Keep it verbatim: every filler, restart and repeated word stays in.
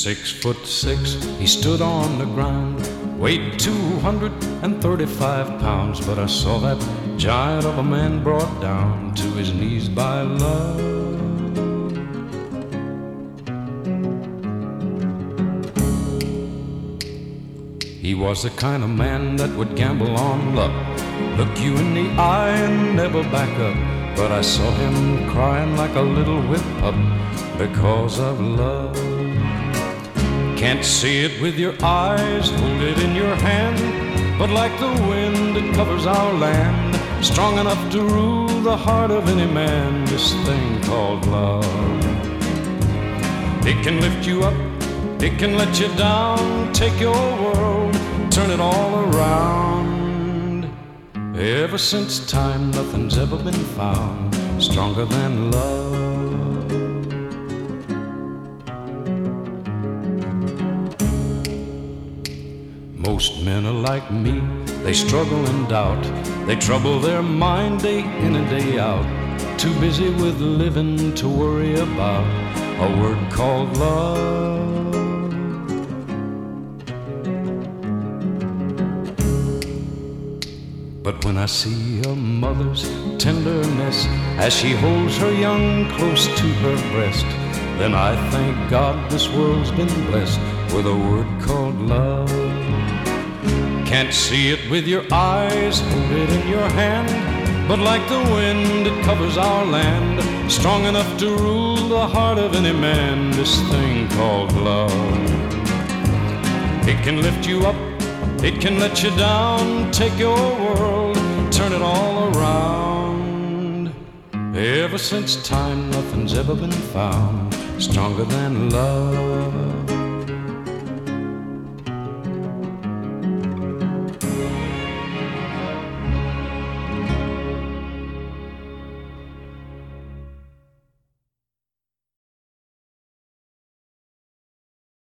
Six foot six, he stood on the ground, weighed two hundred thirty-five pounds, but I saw that giant of a man brought down to his knees by love. He was the kind of man that would gamble on luck, look you in the eye and never back up. But I saw him crying like a little whip pup because of love. Can't see it with your eyes, hold it in your hand, but like the wind it covers our land, strong enough to rule the heart of any man, this thing called love. It can lift you up, it can let you down, take your world, turn it all around. Ever since time, nothing's ever been found stronger than love. Most men are like me, they struggle and doubt, they trouble their mind day in and day out, too busy with living to worry about a word called love. But when I see a mother's tenderness as she holds her young close to her breast, then I thank God this world's been blessed with a word called love. Can't see it with your eyes, hold it in your hand, but like the wind it covers our land, strong enough to rule the heart of any man, this thing called love. It can lift you up, it can let you down, take your world, turn it all around. Ever since time, nothing's ever been found stronger than love.